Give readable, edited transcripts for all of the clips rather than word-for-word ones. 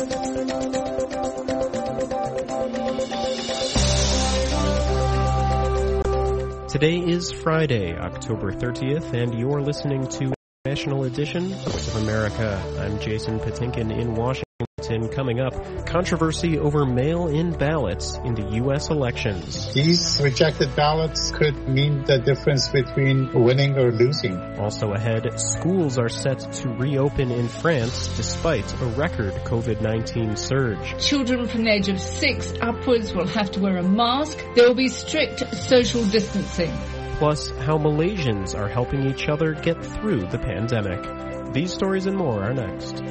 Today is Friday, October 30th, and you're listening to National Edition, Voice of America. I'm Jason Patinkin in Washington. Coming up, controversy over mail-in ballots in the U.S. elections. These rejected ballots could mean the difference between winning or losing. Also ahead, schools are set to reopen in France despite a record COVID-19 surge. Children from the age of 6 upwards will have to wear a mask. There will be strict social distancing. Plus, how Malaysians are helping each other get through the pandemic. These stories and more are next.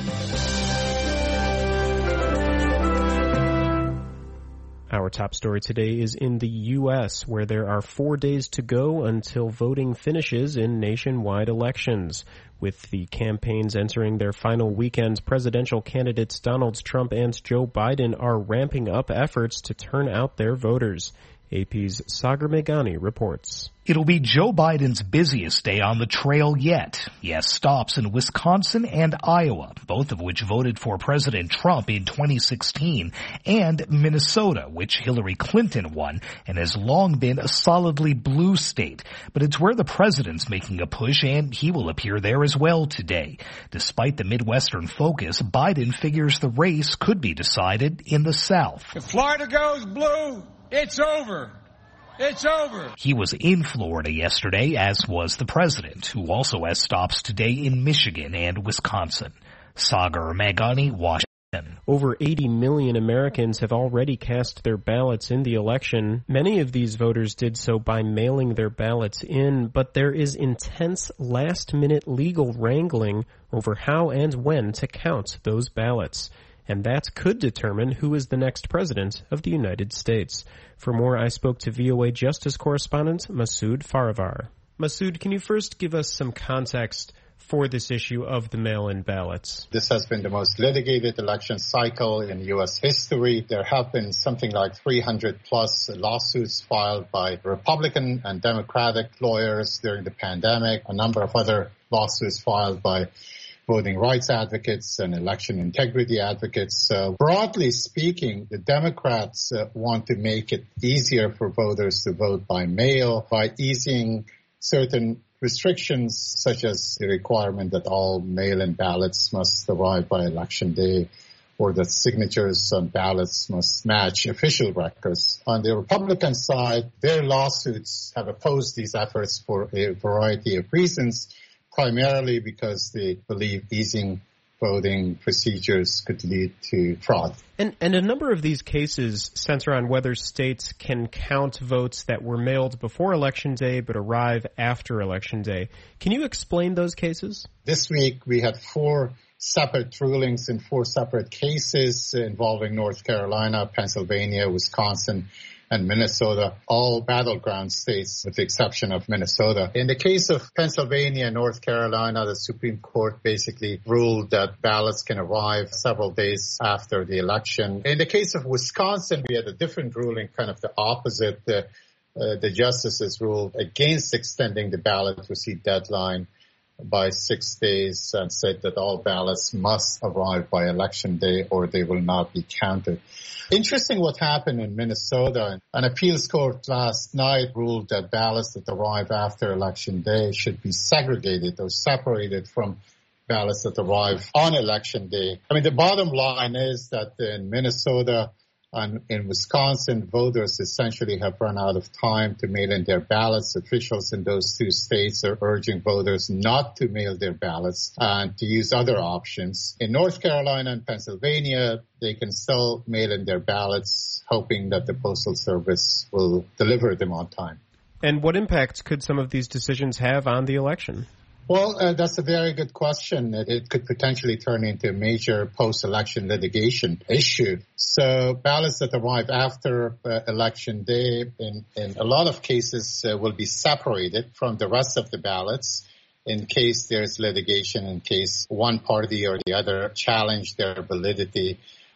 Our top story today is in the U.S., where there are 4 days to go until voting finishes in nationwide elections. With the campaigns entering their final weekends, presidential candidates Donald Trump and Joe Biden are ramping up efforts to turn out their voters. AP's Sagar Meghani reports. It'll be Joe Biden's busiest day on the trail yet. He has stops in Wisconsin and Iowa, both of which voted for President Trump in 2016, and Minnesota, which Hillary Clinton won and has long been a solidly blue state. But it's where the president's making a push, and he will appear there as well today. Despite the Midwestern focus, Biden figures the race could be decided in the South. If Florida goes blue, it's over. It's over. He was in Florida yesterday, as was the president, who also has stops today in Michigan and Wisconsin. Sagar Meghani, Washington. Over 80 million Americans have already cast their ballots in the election. Many of these voters did so by mailing their ballots in, but there is intense last-minute legal wrangling over how and when to count those ballots. And that could determine who is the next president of the United States. For more, I spoke to VOA Justice correspondent Masood Farivar. Masood, can you first give us some context for this issue of the mail-in ballots? This has been the most litigated election cycle in U.S. history. There have been something like 300-plus lawsuits filed by Republican and Democratic lawyers during the pandemic, a number of other lawsuits filed by voting rights advocates and election integrity advocates. Broadly speaking, the Democrats want to make it easier for voters to vote by mail by easing certain restrictions, such as the requirement that all mail-in ballots must arrive by election day, or that signatures on ballots must match official records. On the Republican side, their lawsuits have opposed these efforts for a variety of reasons, primarily because they believe easing voting procedures could lead to fraud. And a number of these cases center on whether states can count votes that were mailed before Election Day but arrive after Election Day. Can you explain those cases? This week we had 4 separate rulings in 4 separate cases involving North Carolina, Pennsylvania, Wisconsin, and Minnesota, all battleground states with the exception of Minnesota. In the case of Pennsylvania and North Carolina, the Supreme Court basically ruled that ballots can arrive several days after the election. In the case of Wisconsin, we had a different ruling, kind of the opposite. The justices ruled against extending the ballot receipt deadline by 6 days and said that all ballots must arrive by Election Day or they will not be counted. Interesting what happened in Minnesota. An appeals court last night ruled that ballots that arrive after Election Day should be segregated or separated from ballots that arrive on Election Day. I mean, the bottom line is that in Minnesota and in Wisconsin, voters essentially have run out of time to mail in their ballots. Officials in those 2 states are urging voters not to mail their ballots and to use other options. In North Carolina and Pennsylvania, they can still mail in their ballots, hoping that the Postal Service will deliver them on time. And what impact could some of these decisions have on the election? Well, that's a very good question. It could potentially turn into a major post-election litigation issue. So ballots that arrive after Election Day, in a lot of cases, will be separated from the rest of the ballots in case there's litigation, in case one party or the other challenge their validity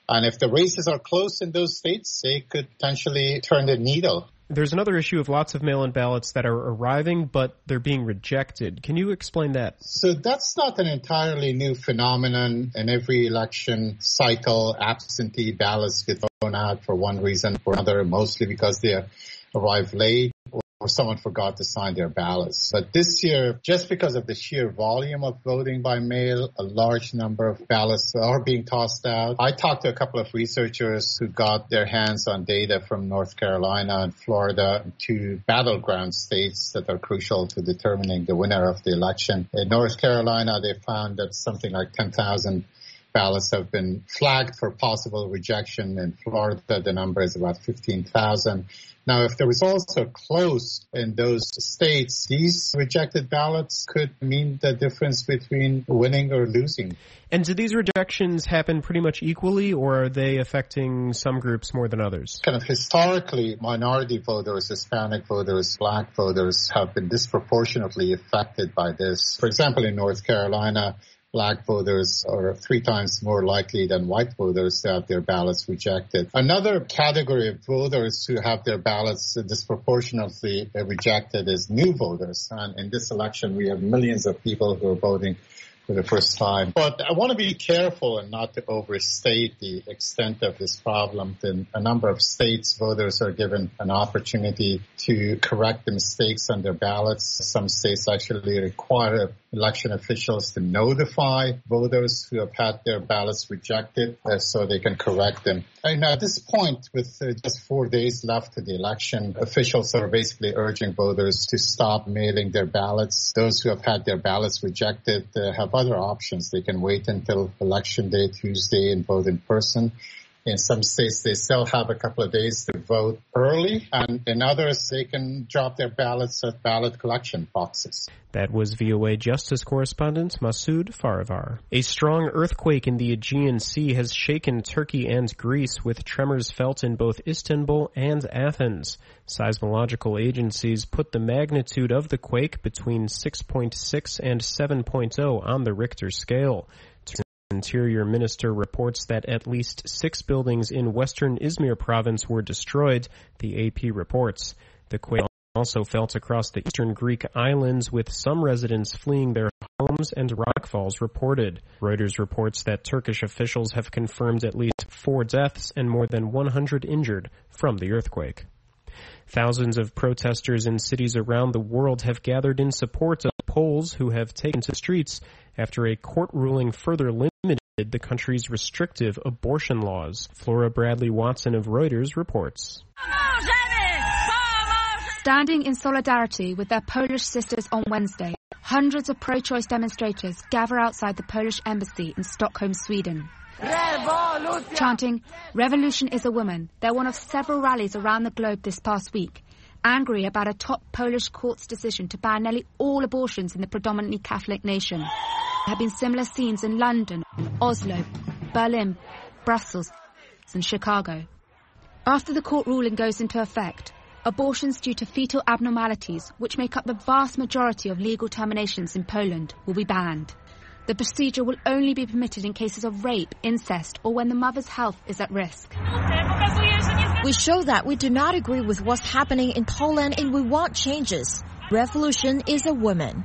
And if the races are close in those states, they could potentially turn the needle. There's another issue of lots of mail-in ballots that are arriving, but they're being rejected. Can you explain that? So that's not an entirely new phenomenon. In every election cycle, absentee ballots get thrown out for one reason or another, mostly because they arrive late or someone forgot to sign their ballots. But this year, just because of the sheer volume of voting by mail, a large number of ballots are being tossed out. I talked to a couple of researchers who got their hands on data from North Carolina and Florida, two battleground states that are crucial to determining the winner of the election. In North Carolina, they found that something like 10,000 ballots have been flagged for possible rejection. In Florida, the number is about 15,000. Now, if the results are close in those states, these rejected ballots could mean the difference between winning or losing. And do these rejections happen pretty much equally, or are they affecting some groups more than others? Kind of historically, minority voters, Hispanic voters, black voters have been disproportionately affected by this. For example, in North Carolina, black voters are 3 times more likely than white voters to have their ballots rejected. Another category of voters who have their ballots disproportionately rejected is new voters. And in this election, we have millions of people who are voting for the first time. But I want to be careful and not to overstate the extent of this problem. In a number of states, voters are given an opportunity to correct the mistakes on their ballots. Some states actually require election officials to notify voters who have had their ballots rejected so they can correct them. And at this point, with just 4 days left to the election, officials are basically urging voters to stop mailing their ballots. Those who have had their ballots rejected have other options. They can wait until Election Day, Tuesday, and vote in person. In some states, they still have a couple of days to vote early, and in others, they can drop their ballots at ballot collection boxes. That was VOA Justice correspondent Masoud Farivar. A strong earthquake in the Aegean Sea has shaken Turkey and Greece, with tremors felt in both Istanbul and Athens. Seismological agencies put the magnitude of the quake between 6.6 and 7.0 on the Richter scale. Interior Minister reports that at least 6 buildings in western Izmir province were destroyed, the AP reports. The quake also felt across the eastern Greek islands, with some residents fleeing their homes and rockfalls reported. Reuters reports that Turkish officials have confirmed at least 4 deaths and more than 100 injured from the earthquake. Thousands of protesters in cities around the world have gathered in support of Poles who have taken to the streets after a court ruling further limited the country's restrictive abortion laws. Flora Bradley Watson of Reuters reports. Standing in solidarity with their Polish sisters on Wednesday, hundreds of pro-choice demonstrators gather outside the Polish embassy in Stockholm, Sweden. Chanting, "Revolution is a woman," they're one of several rallies around the globe this past week, angry about a top Polish court's decision to ban nearly all abortions in the predominantly Catholic nation. There have been similar scenes in London, Oslo, Berlin, Brussels, and Chicago. After the court ruling goes into effect, abortions due to fetal abnormalities, which make up the vast majority of legal terminations in Poland, will be banned. The procedure will only be permitted in cases of rape, incest, or when the mother's health is at risk. We show that we do not agree with what's happening in Poland and we want changes. Revolution is a woman.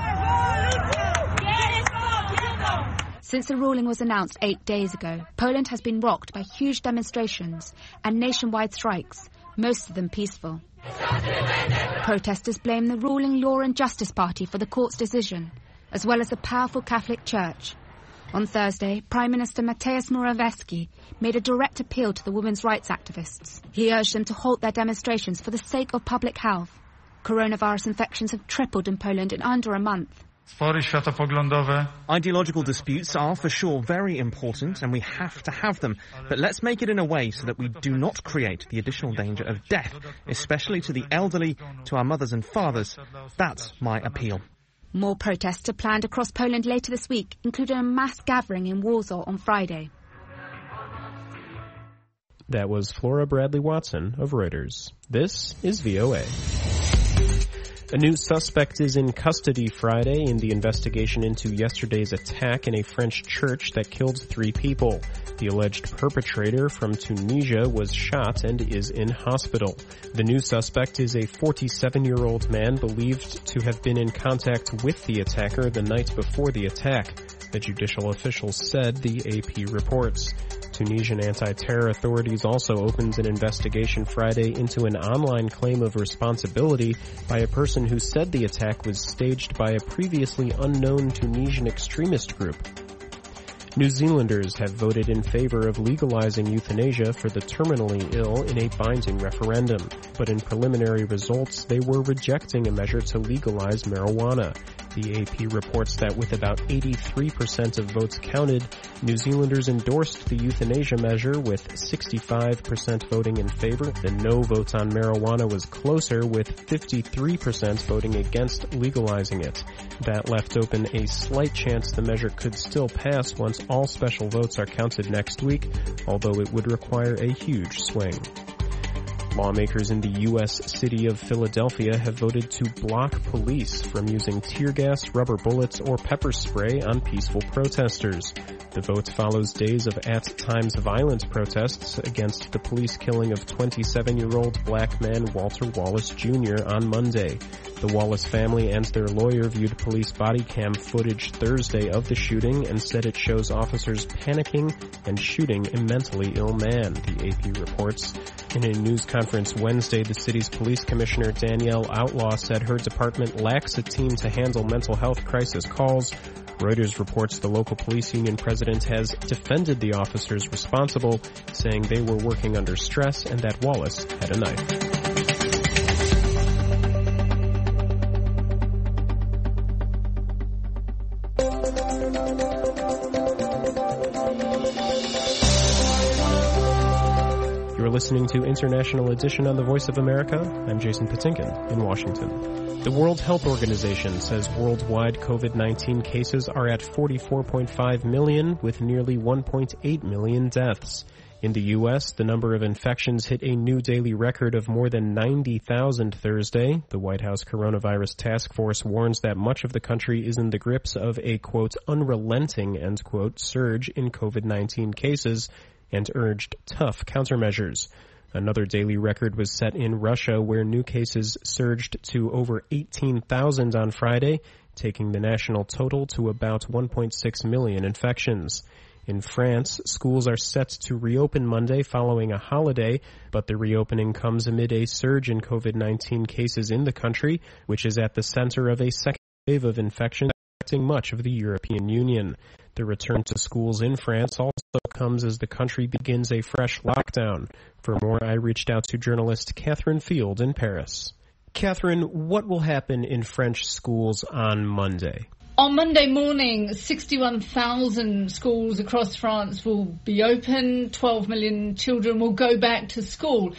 Since the ruling was announced 8 days ago, Poland has been rocked by huge demonstrations and nationwide strikes, most of them peaceful. Protesters blame the ruling Law and Justice Party for the court's decision, as well as the powerful Catholic Church. On Thursday, Prime Minister Mateusz Morawiecki made a direct appeal to the women's rights activists. He urged them to halt their demonstrations for the sake of public health. Coronavirus infections have tripled in Poland in under a month. Ideological disputes are for sure very important and we have to have them, but let's make it in a way so that we do not create the additional danger of death, especially to the elderly, to our mothers and fathers. That's my appeal. More protests are planned across Poland later this week, including a mass gathering in Warsaw on Friday. That was Flora Bradley Watson of Reuters. This is VOA. A new suspect is in custody Friday in the investigation into yesterday's attack in a French church that killed 3 people. The alleged perpetrator from Tunisia was shot and is in hospital. The new suspect is a 47-year-old man believed to have been in contact with the attacker the night before the attack, the judicial officials said, the AP reports. Tunisian anti-terror authorities also opened an investigation Friday into an online claim of responsibility by a person who said the attack was staged by a previously unknown Tunisian extremist group. New Zealanders have voted in favor of legalizing euthanasia for the terminally ill in a binding referendum, but in preliminary results they were rejecting a measure to legalize marijuana. The AP reports that with about 83% of votes counted, New Zealanders endorsed the euthanasia measure with 65% voting in favor. The no vote on marijuana was closer with 53% voting against legalizing it. That left open a slight chance the measure could still pass once all special votes are counted next week, although it would require a huge swing. Lawmakers in the U.S. city of Philadelphia have voted to block police from using tear gas, rubber bullets, or pepper spray on peaceful protesters. The vote follows days of at-times violent protests against the police killing of 27-year-old black man Walter Wallace Jr. on Monday. The Wallace family and their lawyer viewed police body cam footage Thursday of the shooting and said it shows officers panicking and shooting a mentally ill man, the AP reports. In a news conference Wednesday, the city's police commissioner Danielle Outlaw said her department lacks a team to handle mental health crisis calls. Reuters reports the local police union president has defended the officers responsible, saying they were working under stress and that Wallace had a knife. You're listening to International Edition on the Voice of America. I'm Jason Patinkin in Washington. The World Health Organization says worldwide COVID-19 cases are at 44.5 million, with nearly 1.8 million deaths. In the U.S., the number of infections hit a new daily record of more than 90,000 Thursday. The White House Coronavirus Task Force warns that much of the country is in the grips of a, quote, unrelenting, end quote, surge in COVID-19 cases, and urged tough countermeasures. Another daily record was set in Russia, where new cases surged to over 18,000 on Friday, taking the national total to about 1.6 million infections. In France, schools are set to reopen Monday following a holiday, but the reopening comes amid a surge in COVID-19 cases in the country, which is at the center of a second wave of infections affecting much of the European Union. The return to schools in France also comes as the country begins a fresh lockdown. For more, I reached out to journalist Catherine Field in Paris. Catherine, what will happen in French schools on Monday? On Monday morning, 61,000 schools across France will be open. 12 million children will go back to school.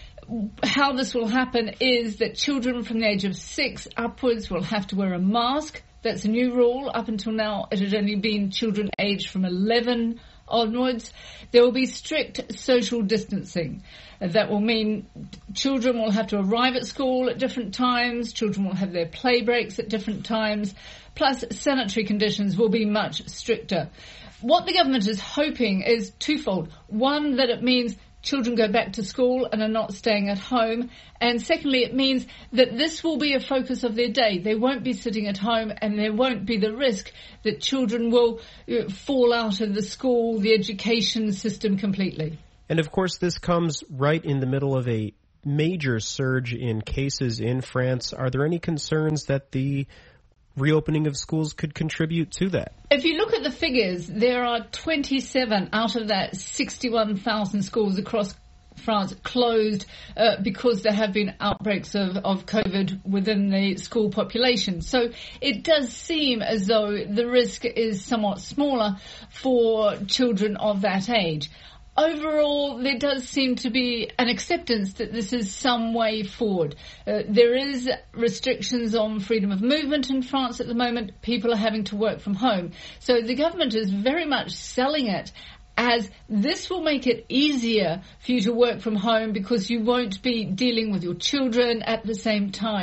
How this will happen is that children from the age of 6 upwards will have to wear a mask. That's a new rule. Up until now, it had only been children aged from 11 onwards. There will be strict social distancing. That will mean children will have to arrive at school at different times. Children will have their play breaks at different times. Plus, sanitary conditions will be much stricter. What the government is hoping is twofold. One, that it means children go back to school and are not staying at home. And secondly, it means that this will be a focus of their day. They won't be sitting at home, and there won't be the risk that children will fall out of the school, the education system completely. And of course, this comes right in the middle of a major surge in cases in France. Are there any concerns that the reopening of schools could contribute to that? If you look at the figures, there are 27 out of that 61,000 schools across France closed because there have been outbreaks of COVID within the school population. So it does seem as though the risk is somewhat smaller for children of that age. Overall, there does seem to be an acceptance that this is some way forward. There is restrictions on freedom of movement in France at the moment. People are having to work from home. So the government is very much selling it as this will make it easier for you to work from home because you won't be dealing with your children at the same time.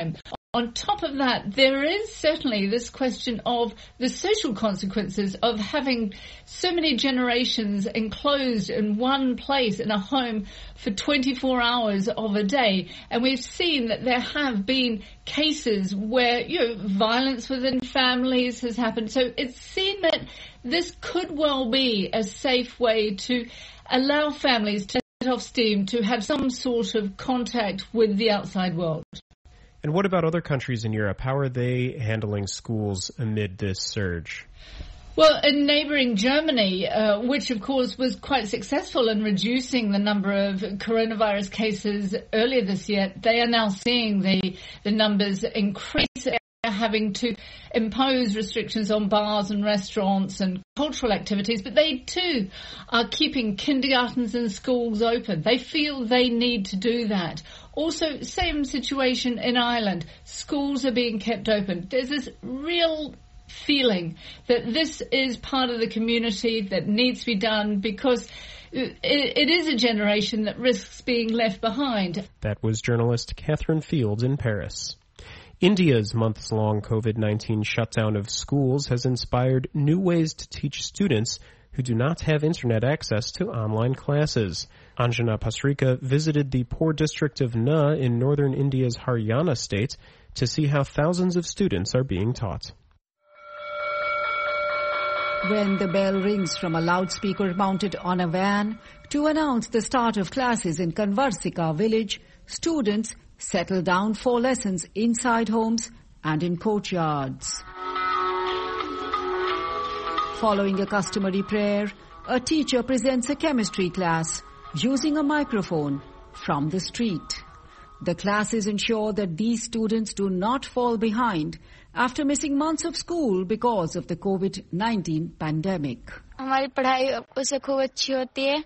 On top of that, there is certainly this question of the social consequences of having so many generations enclosed in one place in a home for 24 hours of a day. And we've seen that there have been cases where, violence within families has happened. So it's seen that this could well be a safe way to allow families to let off steam, to have some sort of contact with the outside world. And what about other countries in Europe? How are they handling schools amid this surge? Well, in neighbouring Germany, which of course was quite successful in reducing the number of coronavirus cases earlier this year, they are now seeing the numbers increase, having to impose restrictions on bars and restaurants and cultural activities, but they too are keeping kindergartens and schools open. They feel they need to do that. Also, same situation in Ireland. Schools are being kept open. There's this real feeling that this is part of the community that needs to be done because it is a generation that risks being left behind. That was journalist Catherine Fields in Paris. India's months-long COVID-19 shutdown of schools has inspired new ways to teach students who do not have internet access to online classes. Anjana Pasrika visited the poor district of Nuh in northern India's Haryana state to see how thousands of students are being taught. When the bell rings from a loudspeaker mounted on a van to announce the start of classes in Kanvarsika village, students settle down for lessons inside homes and in courtyards. Following a customary prayer, a teacher presents a chemistry class using a microphone from the street. The classes ensure that these students do not fall behind after missing months of school because of the COVID-19 pandemic. हमारी पढ़ाई उससे खूब अच्छी होती है.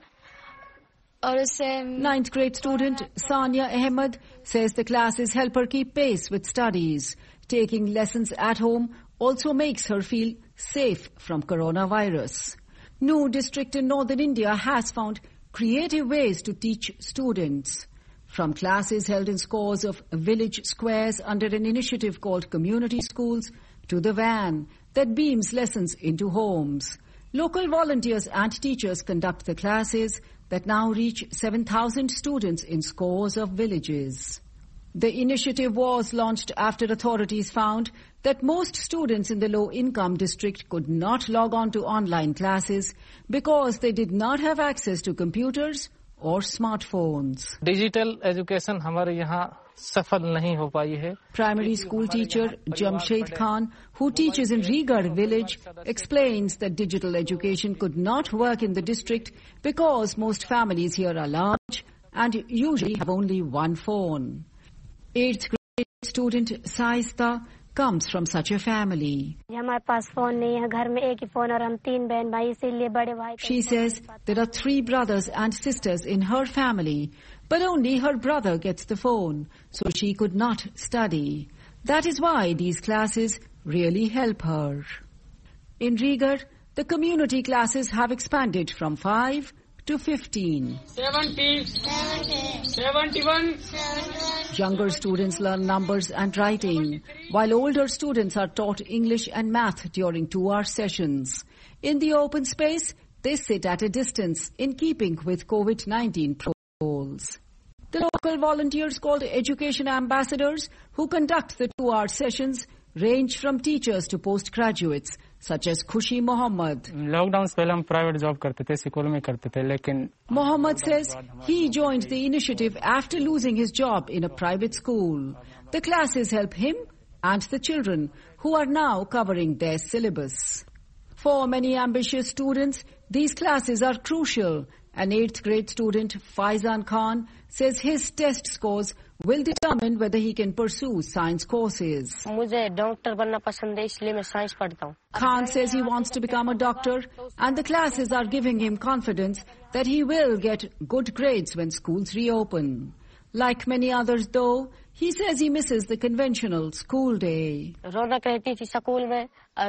Ninth grade student Sania Ahmed says the classes help her keep pace with studies. Taking lessons at home also makes her feel safe from coronavirus. Nuh district in northern India has found creative ways to teach students. From classes held in scores of village squares under an initiative called Community Schools to the van that beams lessons into homes. Local volunteers and teachers conduct the classes that now reach 7,000 students in scores of villages. The initiative was launched after authorities found that most students in the low-income district could not log on to online classes because they did not have access to computers or smartphones. Digital education हमारे यहाँ सफल नहीं हो पाई है. Primary school teacher Jamshed Khan, who teaches in Rigar village, explains that digital education could not work in the district because most families here are large and usually have only one phone. 8th grade student Saista comes from such a family. She says there are 3 brothers and sisters in her family, but only her brother gets the phone, so she could not study. That is why these classes really help her. In Rigar, the community classes have expanded from 5 to 15. 70, 71. Younger students learn numbers and writing, while older students are taught English and math during 2-hour sessions. In the open space, they sit at a distance in keeping with COVID-19 protocols. The local volunteers called education ambassadors who conduct the 2-hour sessions range from teachers to postgraduates, such as Khushi Mohammed. Lockdown से पहले हम private job करते थे, school में करते थे, लेकिन Mohammed says he joined the initiative after losing his job in a private school. The classes help him and the children who are now covering their syllabus. For many ambitious students, these classes are crucial. An 8th grade student, Faizan Khan, says his test scores will determine whether he can pursue science courses. Khan says he wants to become a doctor, and the classes are giving him confidence that he will get good grades when schools reopen. Like many others, though, he says he misses the conventional school day. The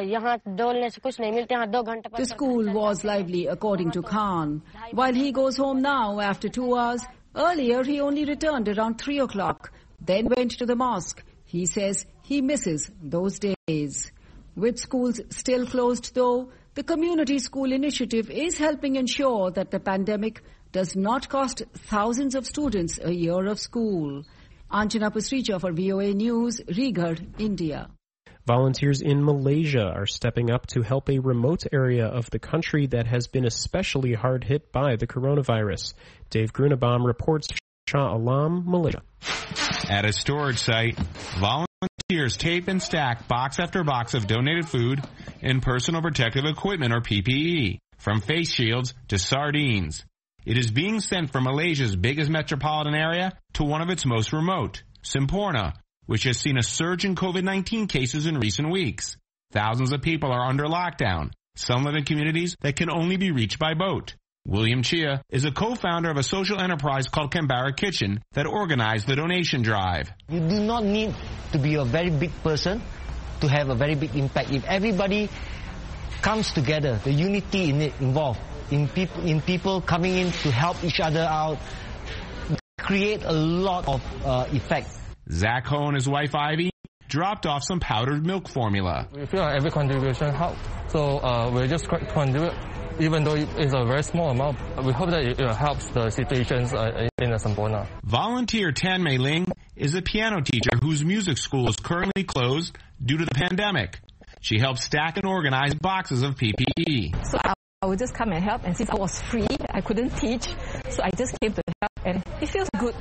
school was lively, according to Khan. While he goes home now after 2 hours, earlier he only returned around 3 o'clock, then went to the mosque. He says he misses those days. With schools still closed though, the Community School Initiative is helping ensure that the pandemic does not cost thousands of students a year of school. Anjana Pasricha for VOA News, Raigarh, India. Volunteers in Malaysia are stepping up to help a remote area of the country that has been especially hard hit by the coronavirus. Dave Grunebaum reports Shah Alam, Malaysia. At a storage site, volunteers tape and stack box after box of donated food and personal protective equipment or PPE, from face shields to sardines. It is being sent from Malaysia's biggest metropolitan area to one of its most remote, Semporna, which has seen a surge in COVID-19 cases in recent weeks. Thousands of people are under lockdown, some live in communities that can only be reached by boat. William Chia is a co-founder of a social enterprise called Canberra Kitchen that organized the donation drive. You do not need to be a very big person to have a very big impact. If everybody comes together, the unity in it involved, in people coming in to help each other out, create a lot of effect. Zach Ho and his wife Ivy dropped off some powdered milk formula. We feel like every contribution helps, so we're just contribute. Even though it's a very small amount, we hope that it helps the situations in Semporna. Volunteer Tan Mei Ling is a piano teacher whose music school is currently closed due to the pandemic. She helps stack and organize boxes of PPE. So I would just come and help, and since I was free, I couldn't teach, so I just came to help, and it feels good.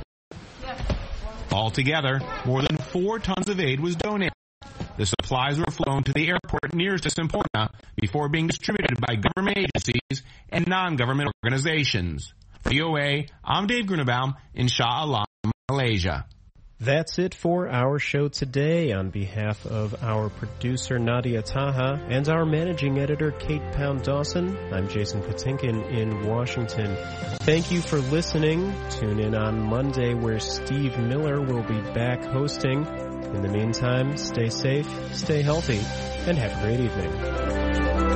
Altogether, more than 4 tons of aid was donated. The supplies were flown to the airport nearest to Semporna before being distributed by government agencies and non-government organizations. For VOA, I'm Dave Grunebaum in Shah Alam, Malaysia. That's it for our show today. On behalf of our producer Nadia Taha and our managing editor Kate Pound-Dawson, I'm Jason Patinkin in Washington. Thank you for listening. Tune in on Monday where Steve Miller will be back hosting. In the meantime, stay safe, stay healthy, and have a great evening.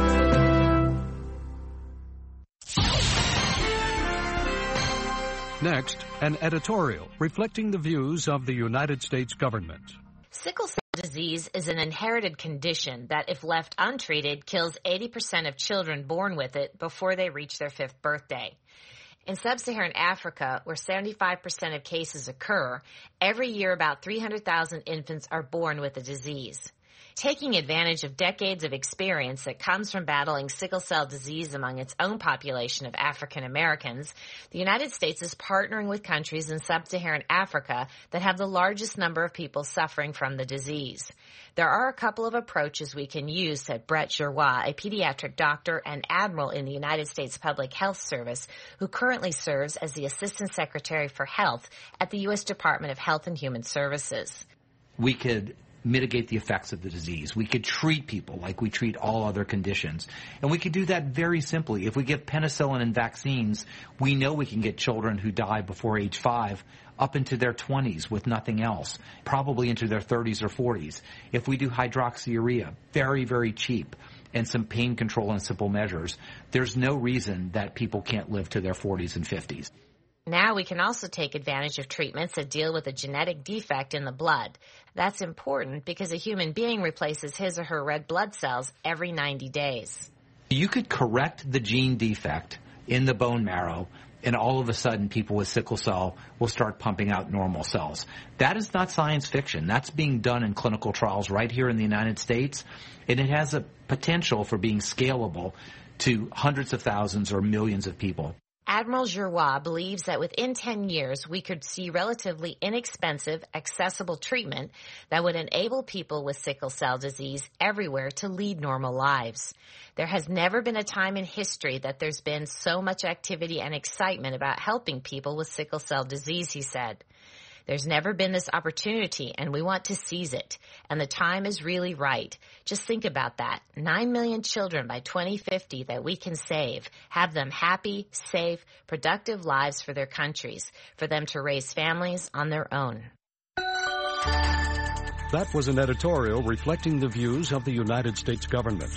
Next, an editorial reflecting the views of the United States government. Sickle cell disease is an inherited condition that, if left untreated, kills 80% of children born with it before they reach their 5th birthday. In sub-Saharan Africa, where 75% of cases occur, every year about 300,000 infants are born with the disease. Taking advantage of decades of experience that comes from battling sickle cell disease among its own population of African Americans, the United States is partnering with countries in sub-Saharan Africa that have the largest number of people suffering from the disease. There are a couple of approaches we can use, said Brett Giroir, a pediatric doctor and admiral in the United States Public Health Service, who currently serves as the Assistant Secretary for Health at the U.S. Department of Health and Human Services. We could mitigate the effects of the disease. We could treat people like we treat all other conditions. And we could do that very simply. If we give penicillin and vaccines, we know we can get children who die before age 5 up into their 20s with nothing else, probably into their 30s or 40s. If we do hydroxyurea, very, very cheap, and some pain control and simple measures, there's no reason that people can't live to their 40s and 50s. Now we can also take advantage of treatments that deal with a genetic defect in the blood. That's important because a human being replaces his or her red blood cells every 90 days. You could correct the gene defect in the bone marrow, and all of a sudden people with sickle cell will start pumping out normal cells. That is not science fiction. That's being done in clinical trials right here in the United States, and it has a potential for being scalable to hundreds of thousands or millions of people. Admiral Giroir believes that within 10 years, we could see relatively inexpensive, accessible treatment that would enable people with sickle cell disease everywhere to lead normal lives. There has never been a time in history that there's been so much activity and excitement about helping people with sickle cell disease, he said. There's never been this opportunity, and we want to seize it. And the time is really right. Just think about that. 9 million children by 2050 that we can save. Have them happy, safe, productive lives for their countries. For them to raise families on their own. That was an editorial reflecting the views of the United States government.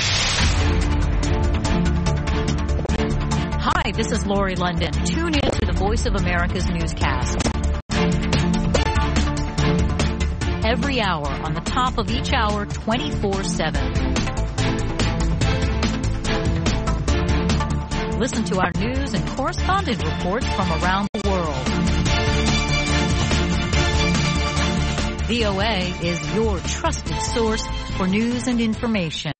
Hi, this is Lori London. Tune in to the Voice of America's newscast. Every hour on the top of each hour, 24/7. Listen to our news and correspondent reports from around the world. VOA is your trusted source for news and information.